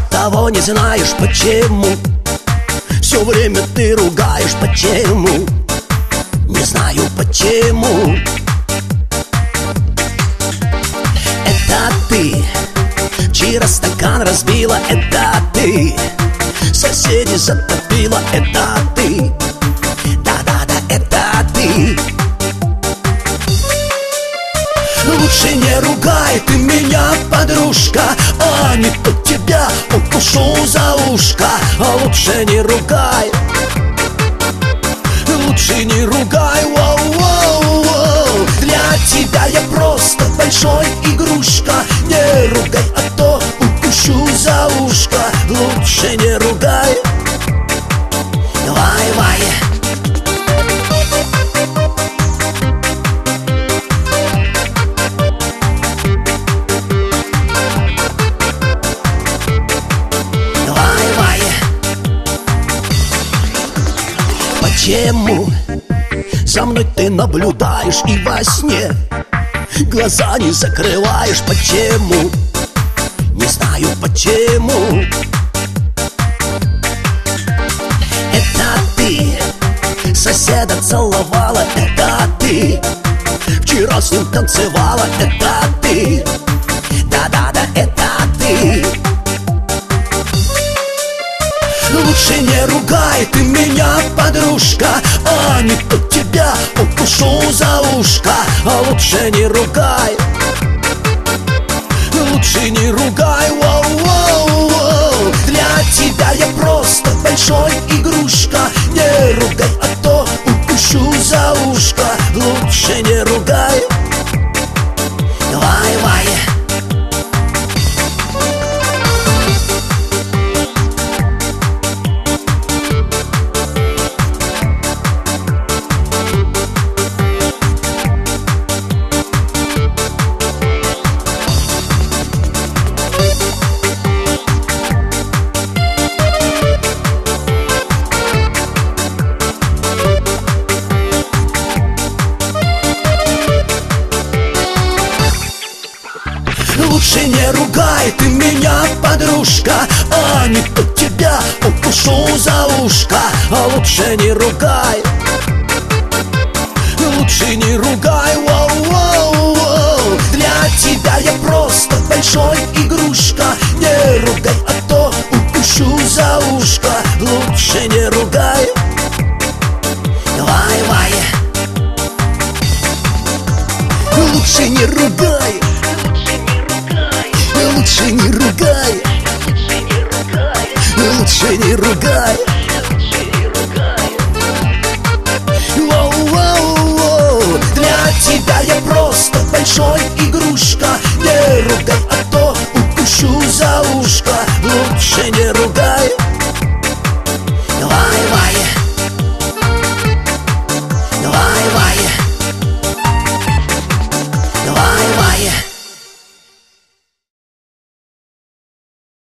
того не знаешь почему. Все время ты ругаешь почему. Не знаю почему. Это ты вчера стакан разбила, это ты соседей затопила, это ты. Да-да-да, это ты. Лучше не ругай ты меня, подружка, а не то тебя укушу за ушко. А лучше не ругай, лучше не ругай, воу-воу-воу. Для тебя я просто большой игрушка. Не ругай, а то укушу за ушко. Лучше не ругай. Вай-вай. Почему за мной ты наблюдаешь и во сне глаза не закрываешь? Почему? Не знаю почему. Это ты соседа целовала, это ты вчера с ним танцевала, это ты. Да-да-да, это ты. Лучше не ругай ты меня, подружка, а не то тебя укушу за ушко. А лучше не ругай, лучше не ругай, воу-воу-воу. Для тебя я просто большой игрушка. Не ругай, а то укушу за ушко. Лучше не ругай. Вай-вай. Лучше не ругай ты меня, подружка, а не то тебя укушу за ушко. А лучше не ругай, лучше не ругай, воу-воу-воу. Для тебя я просто большой игрушка. Не ругай, а то укушу за ушко. Лучше не ругай. Вай-вай. Лучше не ругай, лучше не ругай, лучше не ругай. Воу-воу-воу. Для тебя я просто большой игрушка.